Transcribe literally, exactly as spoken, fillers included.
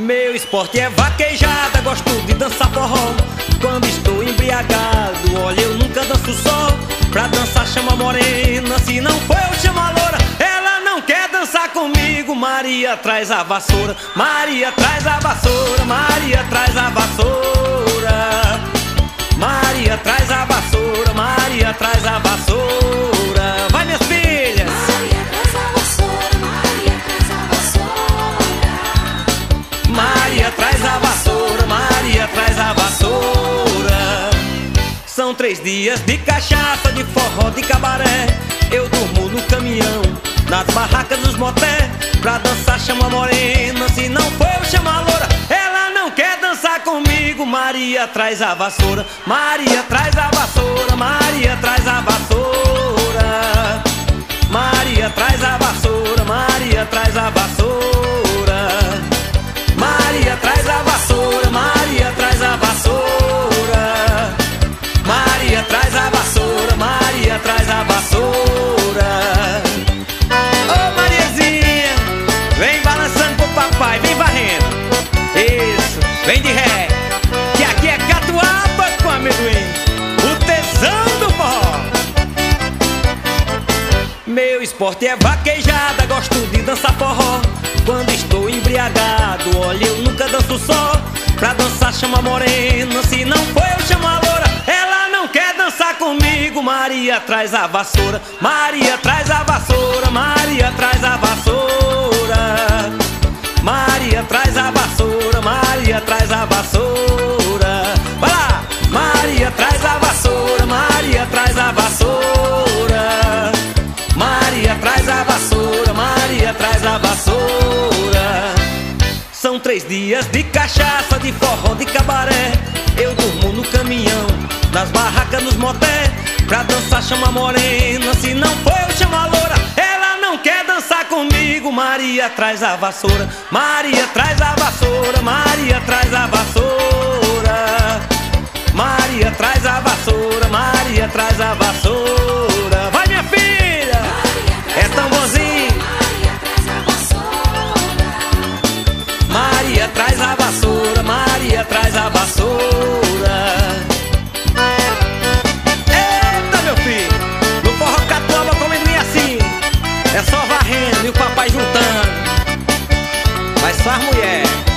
Meu esporte é vaquejada, gosto de dançar forró. Quando estou embriagado, olha, eu nunca danço só. Pra dançar chama a morena, se não for eu chamo a loura. Ela não quer dançar comigo, Maria traz a vassoura. Maria traz a vassoura, Maria traz a vassoura. Maria traz a vassoura, Maria traz a vassoura. Vai, minhas filhas! Maria traz a vassoura, Maria traz a vassoura. Maria traz a vassoura, Maria traz a vassoura. São três dias de cachaça, de forró, de cabaré. Eu durmo no caminhão, nas barracas dos moté. Pra dançar chama a morena, se não for eu chamo a loura. Ela não quer dançar comigo, Maria traz a vassoura. Maria traz a vassoura, Maria traz a vassoura. Maria traz a vassoura, Maria traz a vassoura. Maria traz a vassoura, Maria traz a vassoura. Maria traz a vassoura, Maria traz a vassoura. Ô Mariazinha, vem balançando pro papai, vem varrendo. Isso, vem de ré, que aqui é catuaba com amendoim, o tesão do forró. Meu esporte é vaquejada, gosto de dançar forró. Quando estou embriagado, olha, eu nunca danço só. Pra dançar chama a morena, se não for eu chamo a loura. Ela não quer dançar comigo, Maria traz a vassoura. Maria traz a vassoura, Maria traz a vassoura. Maria traz a vassoura, Maria traz a vassoura. Vai lá! Maria traz a vassoura, Maria traz a vassoura. Maria traz a vassoura, Maria traz a vassoura. São três dias de cachaça, de forró, de cabaré. Eu durmo no caminhão, nas barracas, nos moté. Pra dançar chama a morena, se não for eu chamo a loura. Ela não quer dançar comigo, Maria traz a vassoura. Maria traz a vassoura, Maria traz a vassoura. Maria traz a vassoura, Maria traz a vassoura. Vai, minha filha! É tão bonzinho! Maria traz a vassoura, Maria traz a vassoura. Eita, meu filho, no forró catuaba com amendoim assim. É só varrendo e o papai juntando. Mas só as mulheres.